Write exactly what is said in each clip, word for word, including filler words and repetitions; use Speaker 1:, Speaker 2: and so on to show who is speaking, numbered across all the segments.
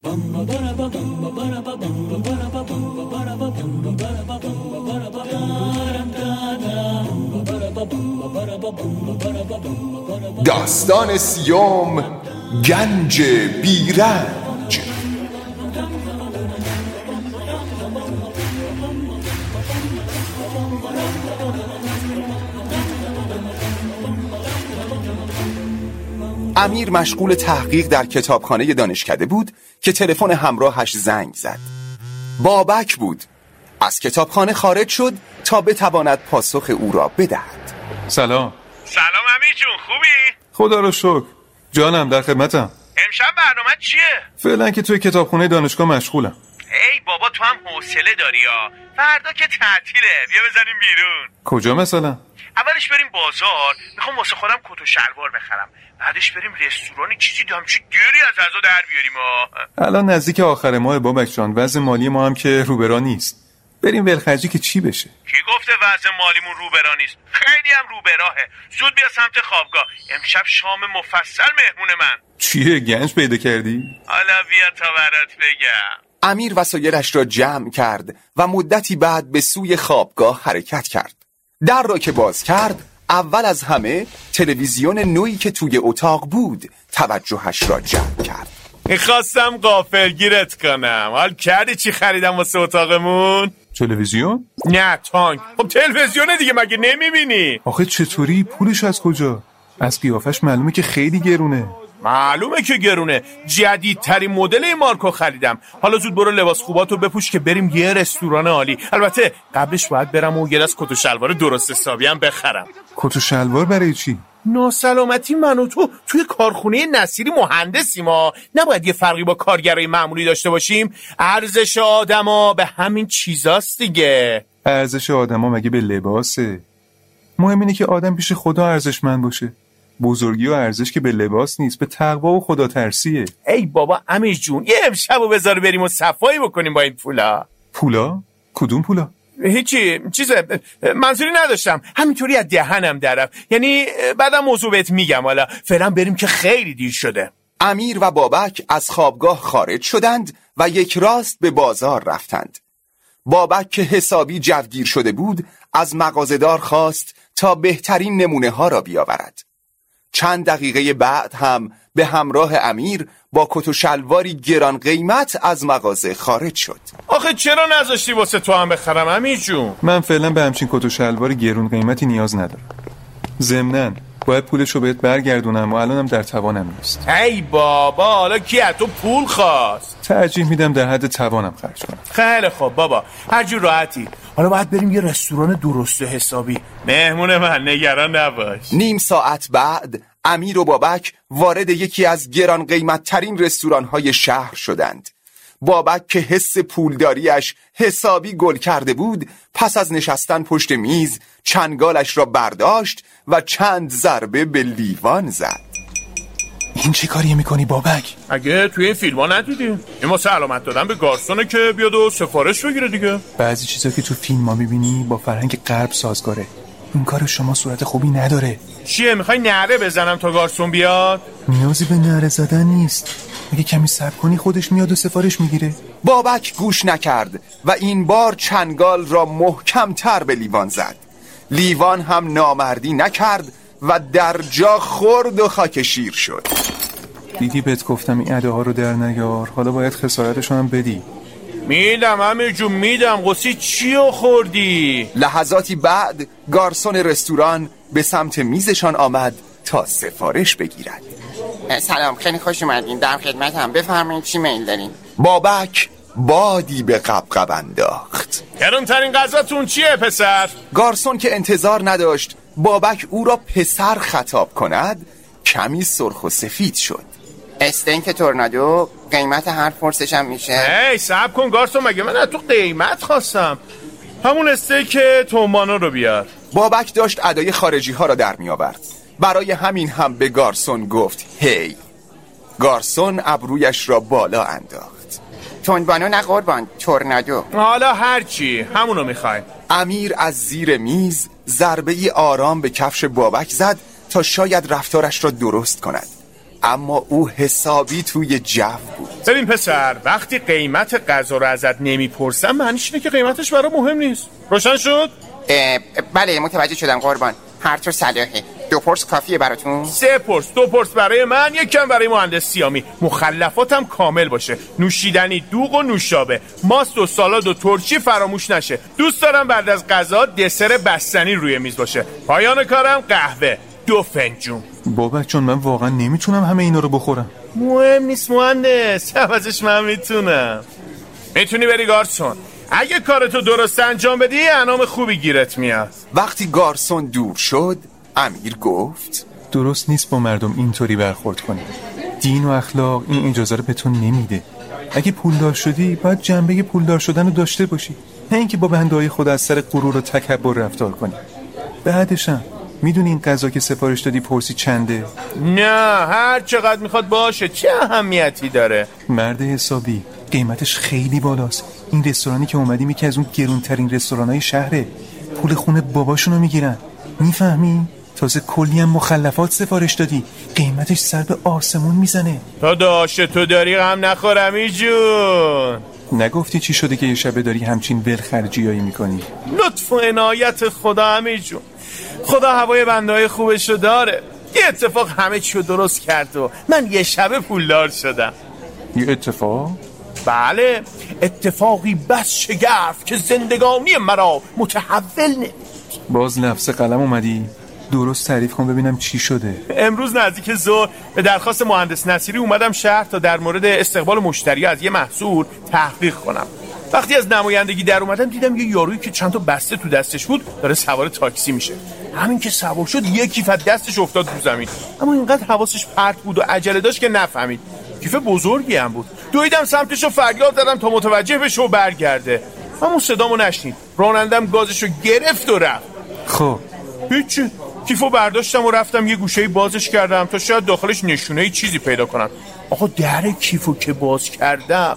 Speaker 1: داستان سیوم، گنج بیرنج. امیر مشغول تحقیق در کتابخانه دانشکده بود که تلفن همراهش زنگ زد. بابک بود. از کتابخانه خارج شد تا بتواند پاسخ او را بدهد.
Speaker 2: سلام.
Speaker 3: سلام امیر جون، خوبی؟
Speaker 2: خدا رو شکر. جانم در خدمتم.
Speaker 3: امشب برنامه چیه؟
Speaker 2: فعلا که توی کتابخونه دانشگاه مشغولم.
Speaker 3: ای بابا تو هم حوصله داری ها. فردا که تعطیله، بیا بزنیم بیرون.
Speaker 2: کجا مثلا؟
Speaker 3: اولش بریم بازار، میخوام واسه خودم کت و شلوار بخرم. بعدش بریم رستورانی چیزی دامچی گیری از غذا در بیاریم ها.
Speaker 2: الان نزدیک آخر ماه بابک جان، وضع مالی ما هم که روبرا نیست. بریم ولخرجی که چی بشه؟
Speaker 3: کی گفته وضع مالیمون روبرا نیست؟ خیلی هم روبراهه. زود بیا سمت خوابگاه. امشب شام مفصل مهمون من.
Speaker 2: چیه گنج پیدا کردی؟
Speaker 3: حالا بیا تا برات بگم.
Speaker 1: امیر وسایلش را جمع کرد و مدتی بعد به سوی خوابگاه حرکت کرد. در را که باز کرد، اول از همه تلویزیون نوعی که توی اتاق بود توجهش را جلب کرد.
Speaker 3: میخواستم غافلگیرت کنم. حال کردی چی خریدم واسه اتاقمون؟
Speaker 2: تلویزیون؟
Speaker 3: نه تانک. خب تلویزیونه دیگه، مگه نمیبینی؟
Speaker 2: آخه چطوری؟ پولش از کجا؟ از قیافش معلومه که خیلی گرونه.
Speaker 3: معلومه که گرونه. جدیدترین مدل این مارکو خریدم. حالا زود برو لباس خوباتو بپوش که بریم یه رستوران عالی. البته قبلش باید برم و یه دست کت و شلوار درست حسابی هم بخرم.
Speaker 2: کت و شلوار برای چی؟
Speaker 3: ناسلامتی من و تو توی کارخونه نصیری مهندسیم ما. نباید یه فرقی با کارگرای معمولی داشته باشیم؟ ارزش آدما به همین چیزاست دیگه.
Speaker 2: ارزش آدما مگه به لباسه؟ مهم اینه که آدم پیش خدا ارزشمند باشه. بزرگی و ارزش که به لباس نیست، به تقوا و خدا ترسیه.
Speaker 3: ای بابا امیر جون، یه امشبو بذار بریم و صفایی بکنیم با این پولا.
Speaker 2: پولا؟ کدوم پولا؟
Speaker 3: هیچی، چیزه منظوری نداشتم، همینطوری از دهنم درم. یعنی بعدم موضوع بهت میگم. حالا فعلا بریم که خیلی دیر شده.
Speaker 1: امیر و بابک از خوابگاه خارج شدند و یک راست به بازار رفتند. بابک که حسابی جوگیر شده بود از مغازه‌دار خواست تا بهترین نمونه ها را بیاورد. چند دقیقه بعد هم به همراه امیر با کت و شلواری گران قیمت از مغازه خارج شد.
Speaker 3: آخه چرا نذاشتی واسه تو هم بخرم امیر جون؟
Speaker 2: من فعلا به همچین کت و شلوار گرون قیمتی نیاز ندارم. ضمناً باید پولشو بهت برگردونم و الانم در توانم نیست.
Speaker 3: ای بابا، حالا کی از تو پول خواست؟
Speaker 2: ترجیح میدم در حد توانم خرج کنم.
Speaker 3: خیلی خوب بابا، هر جور راحتی. حالا باید بریم یه رستوران درست حسابی. مهمون من، نگران نباش.
Speaker 1: نیم ساعت بعد امیر و بابک وارد یکی از گران قیمت ترین رستوران های شهر شدند. بابک که حس پولداریش حسابی گل کرده بود، پس از نشستن پشت میز چنگالش را برداشت و چند ضربه به لیوان زد.
Speaker 2: این چه کاری میکنی بابک؟
Speaker 3: اگه توی این فیلم ها ندیدی؟ این ما علامت دادن به گارسونه که بیاد و سفارش بگیره دیگه.
Speaker 2: بعضی چیزا که تو فیلم ها میبینی با فرهنگ غرب سازگاره. این کار شما صورت خوبی نداره.
Speaker 3: چیه، میخوای نعره بزنم تا گارسون بیاد؟
Speaker 2: نیازی به نعره زدن نیست. اگه کمی صبر کنی خودش میاد و سفارش میگیره.
Speaker 1: بابک گوش نکرد و این بار چنگال را محکم تر به لیوان زد. لیوان هم نامردی نکرد و در جا خورد و خاک شیر شد.
Speaker 2: دیدی بهت گفتم این اده ها رو در نیار. حالا باید خسارتشون هم بدی.
Speaker 3: میدم امیر جون میدم. قصی چیو خوردی؟
Speaker 1: لحظاتی بعد گارسون رستوران به سمت میزشان آمد تا سفارش بگیرد.
Speaker 4: سلام، خیلی خوش اومدین. در خدمتم، بفرمایید چی میل دارین؟
Speaker 1: بابک بادی به قبقب انداخت.
Speaker 3: گرونترین غذاتون چیه پسر؟
Speaker 1: گارسون که انتظار نداشت بابک او را پسر خطاب کند، کمی سرخ و سفید شد.
Speaker 4: استیک تورنادو، قیمت هر فرسش هم میشه.
Speaker 3: هی صبر کن گارسون، مگه من از تو قیمت خواستم؟ همون استیک تومانو رو بیار.
Speaker 1: بابک داشت ادای خارجی ها را در می آورد. برای همین هم به گارسون گفت هی. گارسون ابرویش را بالا انداخت.
Speaker 4: تونبانو نه قربان، تورنادو.
Speaker 3: حالا هرچی، همونو میخوای.
Speaker 1: امیر از زیر میز ضربه‌ای آرام به کفش بابک زد تا شاید رفتارش را درست کند. اما او حسابی توی جو بود.
Speaker 3: ببین پسر، وقتی قیمت غذا رو ازت نمیپرسم معنیش اینه که قیمتش برای مهم نیست. روشن شد؟
Speaker 4: بله متوجه شدم قربان. هر طور صلاحه. دو پرس کافیه براتون؟
Speaker 3: سه پرس، دو پرس برای من، یک کم برای مهندس سیامی. مخلفاتم کامل باشه. نوشیدنی، دوغ و نوشابه، ماست و سالاد و ترشی فراموش نشه. دوست دارم بعد از غذا دسر بستنی روی میز باشه. پایان کارم قهوه، دو فنجون.
Speaker 2: بابک جان من واقعا نمیتونم همه اینا رو بخورم.
Speaker 3: مهم نیست مهندس، عوضش من میتونم. میتونی بری گارسون. اگه کارتو درست انجام بدی انعام خوبی گیرت میاد.
Speaker 1: وقتی گارسون دور شد امیر گفت
Speaker 2: درست نیست با مردم اینطوری برخورد کنی. دین و اخلاق این اجازه رو به تو نمیده. اگه پولدار شدی باید جنبه پولدار شدن رو داشته باشی، نه اینکه با بنده‌های خود از سر غرور و تکبر رفتار کنی. بعدشم میدونی این غذا که سفارش دادی پرسی چنده؟
Speaker 3: نه، هر چقدر میخواد باشه، چه اهمیتی داره؟
Speaker 2: مرد حسابی، قیمتش خیلی بالاست. این رستورانی که اومدیم یکی از اون گرونترین رستورانای شهره. پول خونه باباشونو میگیرن، میفهمی؟ تازه کلی هم مخلفات سفارش دادی، قیمتش سر به آسمون میزنه.
Speaker 3: تا داشته تو داری غم نخورم ای جون.
Speaker 2: نگفتی چی شده که یه شبه داری همچین ولخرجیایی میکنی؟
Speaker 3: لطف و عنایت خدا امیر جون. خدا هوای بنده‌های خوبشو داره. یه اتفاق همه چیو درست کرد و من یه شبه پولدار شدم.
Speaker 2: یه اتفاق؟
Speaker 3: بله، اتفاقی بس شگرف که زندگانی مرا متحول نمید.
Speaker 2: باز لفظ قلم اومدی؟ درست تعریف کن ببینم چی شده.
Speaker 3: امروز نزدیک ظهر به درخواست مهندس نصیری اومدم شهر تا در مورد استقبال مشتری از یه محصول تحقیق کنم. وقتی از نمایندگی در اومدم دیدم یه یارویی که چند تا بسته تو دستش بود داره سوار تاکسی میشه. همین که سوار شد یه کیف از دستش افتاد رو زمین، اما اینقدر حواسش پرت بود و عجله داشت که نفهمید. کیف بزرگی هم بود. دویدم سمتش و فریاد زدم تا متوجه بشه و برگرده، اما صدامو نشنید. رانندم گازشو گرفت و رفت.
Speaker 2: خب
Speaker 3: هیچی، کیفو برداشتم و رفتم یه گوشه‌ای بازش کردم تا شاید داخلش نشونه چیزی پیدا کنم. آقا در کیفو که باز کردم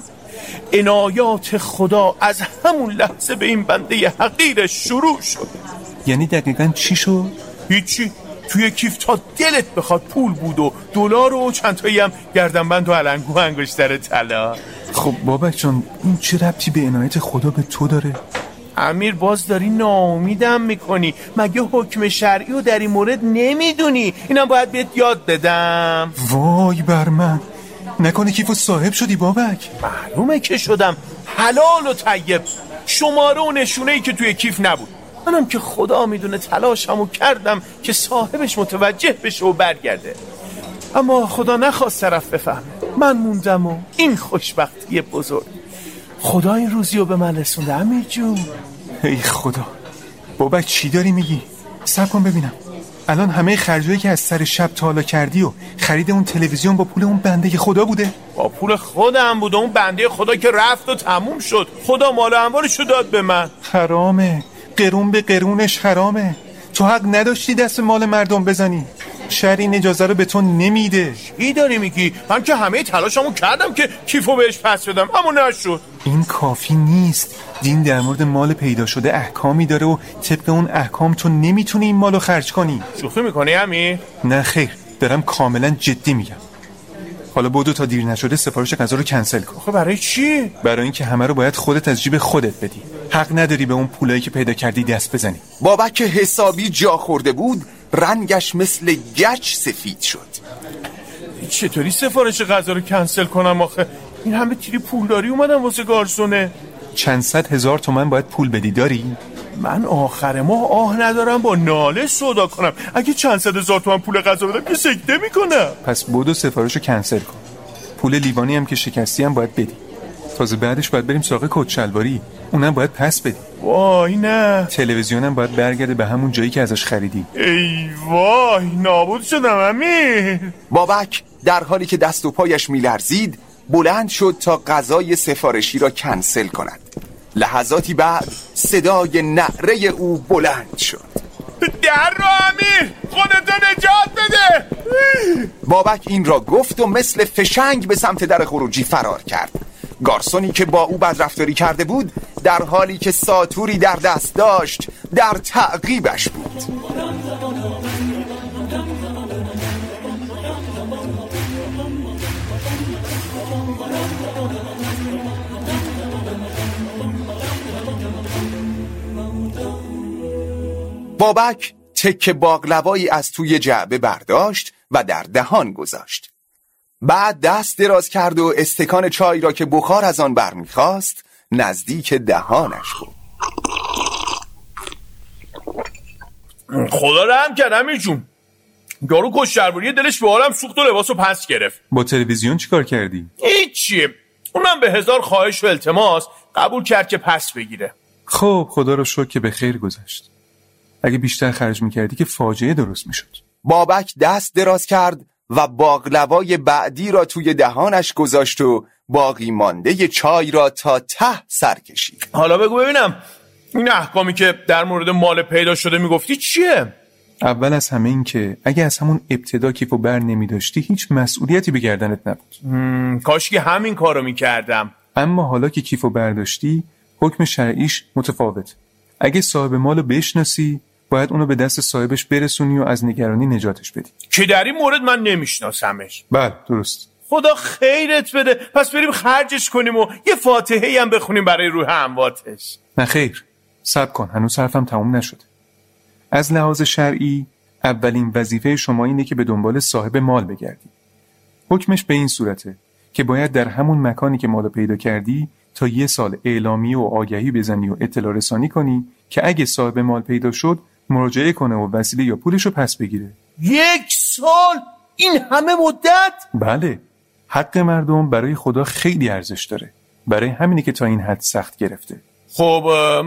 Speaker 3: عنایات خدا از همون لحظه به این بنده حقیر شروع شد.
Speaker 2: یعنی دقیقاً چی شد؟
Speaker 3: هیچی، توی کیف تا دلت بخواد پول بود و دلار و چند تایی هم گردنبند و علنگو و انگشتر طلا.
Speaker 2: خب بابک جان این چه ربطی به عنایت خدا به تو داره؟
Speaker 3: امیر باز داری ناامیدم میکنی. مگه حکم شرعی رو در این مورد نمیدونی؟ اینم باید بهت یاد بدم.
Speaker 2: وای بر من، نکنه کیفو صاحب شدی بابک؟
Speaker 3: معلومه که شدم، حلال و طیب. شماره و نشونه‌ای که توی کیف نبود. منم که خدا میدونه تلاشمو کردم که صاحبش متوجه بشه و برگرده، اما خدا نخواست طرف بفهمه. من موندم و این خوشبختی بزرگ. خدا این روزی رو به من رسونده امیر جون.
Speaker 2: ای خدا، بابک چی داری میگی؟ صبر کن ببینم. الان همه خرجایی که از سر شب تا حالا کردی و خرید اون تلویزیون با پول اون بنده خدا بوده؟
Speaker 3: با پول خودم بود. اون بنده خدا که رفت و تموم شد. خدا مال و اموالشو داد به من.
Speaker 2: حرامه، قرون به قرونش حرامه. تو حق نداشتی دست مال مردم بزنی. شهر این اجازه رو به تو نمیده.
Speaker 3: چی داری میگی؟ من که همه تلاشمو کردم که کیفو بهش پس بدم، اما نشد.
Speaker 2: این کافی نیست. دین در مورد مال پیدا شده احکامی داره و طبق اون احکام تو نمیتونی این مالو خرج کنی.
Speaker 3: شوخی میکنی امیر؟
Speaker 2: نه خیر، دارم کاملا جدی میگم. حالا بدو تا دیر نشده سفارش غذا رو کنسل کن.
Speaker 3: خب برای چی؟
Speaker 2: برای اینکه همه رو باید خودت از جیب خودت بدی. حق نداری به اون پولایی که پیدا کردی دست بزنی.
Speaker 1: بابک که حسابی جا خورده بود رنگش مثل گچ سفید شد.
Speaker 3: چطوری سفارش غذا رو کنسل کنم آخه؟ این همه تیری پولداری اومدم واسه گارسونه.
Speaker 2: چند صد هزار تومن باید پول بدی، داری؟
Speaker 3: من آخر ماه آه ندارم با ناله سودا کنم. اگه چند صد هزار تومن پول غذا بدم که سکته میکنم.
Speaker 2: پس بدو سفارشو کنسل کن. پول لیوانی هم که شکستی هم باید بدی. تازه بعدش باید بریم سراغ کت شلواری، اونم باید پس بدی.
Speaker 3: وای نه.
Speaker 2: تلویزیونم باید برگرده به همون جایی که ازش خریدی.
Speaker 3: ای وای نابود شدم امیر.
Speaker 1: بابک در حالی که دست و پایش میلرزید بلند شد تا غذای سفارشی را کنسل کند. لحظاتی بعد صدای نعره او بلند شد.
Speaker 3: در رو امیر، خودتو نجات بده.
Speaker 1: بابک این را گفت و مثل فشنگ به سمت در خروجی فرار کرد. گارسونی که با او بدرفتاری کرده بود در حالی که ساتوری در دست داشت در تعقیبش بود. بابک تکه باقلوایی از توی جعبه برداشت و در دهان گذاشت. بعد دست دراز کرد و استکان چای را که بخار از آن برمیخواست نزدیک دهانش بود.
Speaker 3: خدا رحم کرد امیر جون. یارو کش‌شربوری دلش به عالم سوخت و لباسو پس گرفت.
Speaker 2: با تلویزیون چیکار کردی؟
Speaker 3: هیچی. اونم به هزار خواهش و التماس قبول کرد که پس بگیره.
Speaker 2: خب خدا رو شکر که به خیر گذشت. اگه بیشتر خرج میکردی که فاجعه درست میشد.
Speaker 1: بابک دست دراز کرد و باقلوای بعدی را توی دهانش گذاشت و باقی مانده چای را تا ته سر کشید.
Speaker 3: حالا بگو ببینم این احکامی که در مورد مال پیدا شده میگفتی چیه؟
Speaker 2: اول از همه این که اگه از همون ابتدا کیفو بر نمی داشتی هیچ مسئولیتی به گردنت نبود.
Speaker 3: کاش که همین کارو میکردم.
Speaker 2: اما حالا که کیفو برداشتی حکم شرعیش متفاوت. اگه صاحب مالو بشناسی باید اونو به دست صاحبش برسونی و از نگرانی نجاتش بدی.
Speaker 3: که در این مورد من نمیشناسمش.
Speaker 2: بله درست.
Speaker 3: خدا خیرت بده. پس بریم خرجش کنیم و یه فاتحه‌ای هم بخونیم برای روح امواتش.
Speaker 2: نه خیر، صبر کن، هنوز حرفم تموم نشده. از لحاظ شرعی اولین وظیفه شما اینه که به دنبال صاحب مال بگردی. حکمش به این صورته که باید در همون مکانی که مالو پیدا کردی تا یه سال اعلامیه و آگهی بزنی و اطلاع رسانی کنی که اگه صاحب مال پیدا شد مراجعه کنه و وسیله یا پولشو پس بگیره.
Speaker 3: یک سال؟ این همه مدت؟
Speaker 2: بله، حق مردم برای خدا خیلی ارزش داره. برای همینه که تا این حد سخت گرفته.
Speaker 3: خب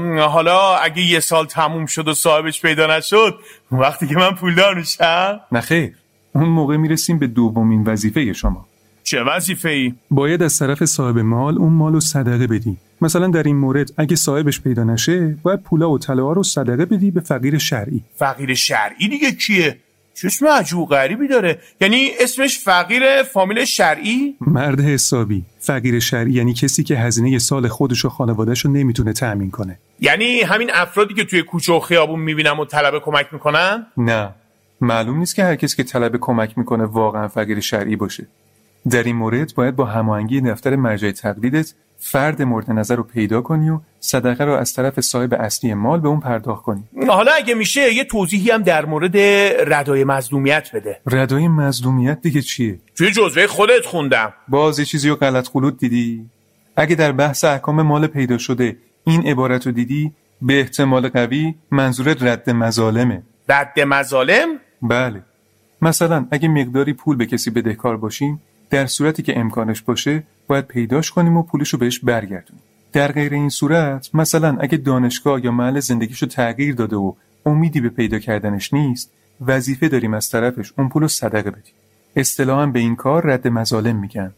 Speaker 3: حالا اگه یه سال تموم شد و صاحبش پیدا نشد وقتی که من پولدار میشم؟
Speaker 2: نه خیر، اون موقع میرسیم به دومین وظیفه شما.
Speaker 3: چه وظیفه‌ای؟
Speaker 2: باید از طرف صاحب مال اون مالو صدقه بدی. مثلا در این مورد اگه صاحبش پیدا نشه باید پولا و طلاها رو صدقه بدی به فقیر شرعی.
Speaker 3: فقیر شرعی دیگه کیه؟ چه اسم عجیب غریبی داره. یعنی اسمش فقیر فامیل شرعی؟
Speaker 2: مرد حسابی. فقیر شرعی یعنی کسی که هزینه سال خودش و خانواده‌اش رو نمیتونه تأمین کنه.
Speaker 3: یعنی همین افرادی که توی کوچه و خیابون میبینم و طلب کمک میکنن؟
Speaker 2: نه، معلوم نیست که هر کسی که طلب کمک میکنه واقعا فقیر شرعی باشه. در این مورد باید با هماهنگی دفتر مرجع تقلیدت فرد مورد نظر رو پیدا کنی و صدقه رو از طرف صاحب اصلی مال به اون پرداخت کنی.
Speaker 3: حالا اگه میشه یه توضیحی هم در مورد ردای مظلومیت بده.
Speaker 2: ردای مظلومیت دیگه چیه؟
Speaker 3: توی جزوه خودت خوندم.
Speaker 2: باز یه چیزی رو غلط خلوط دیدی؟ اگه در بحث احکام مال پیدا شده این عبارت رو دیدی به احتمال قوی منظور رد مظالمه.
Speaker 3: رد مظالم؟
Speaker 2: بله. مثلا اگه مقداری پول به کسی بدهکار باشیم در صورتی که امکانش باشه باید پیداش کنیم و پولشو بهش برگردونیم. در غیر این صورت مثلا اگه دانشگاه یا محل زندگیشو تغییر داده و امیدی به پیدا کردنش نیست وظیفه داریم از طرفش اون پولو صدقه بدیم. اصطلاحاً به این کار رد مظالم میگن.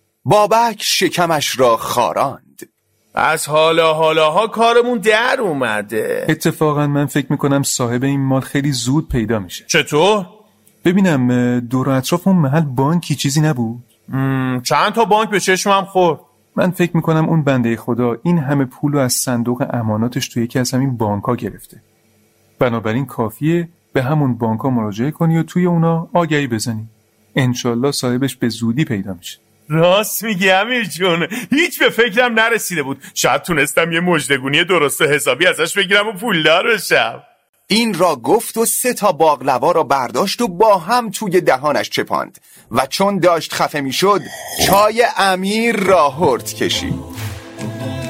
Speaker 1: بابک شکمش را خاراند.
Speaker 3: از حالا حالاها کارمون در اومده.
Speaker 2: اتفاقاً من فکر میکنم صاحب این مال خیلی زود پیدا میشه.
Speaker 3: چطور؟
Speaker 2: ببینم دور و اطراف اون محل بانکی چیزی نبود؟
Speaker 3: چند تا بانک به چشمم خورد.
Speaker 2: من فکر میکنم اون بنده خدا این همه پولو از صندوق اماناتش توی یکی از همین بانک‌ها گرفته. بنابراین کافیه به همون بانک‌ها مراجعه کنی و توی اونا آگهی بزنی. انشالله صاحبش به زودی پیدا میشه.
Speaker 3: راست میگی امیر جون، هیچ به فکرم نرسیده بود. شاید تونستم یه مژدگونی درست و حسابی ازش بگیرم و پولدار بشم.
Speaker 1: این را گفت و سه تا باقلوا را برداشت و با هم توی دهانش چپاند و چون داشت خفه می شد چای امیر را هرد کشید.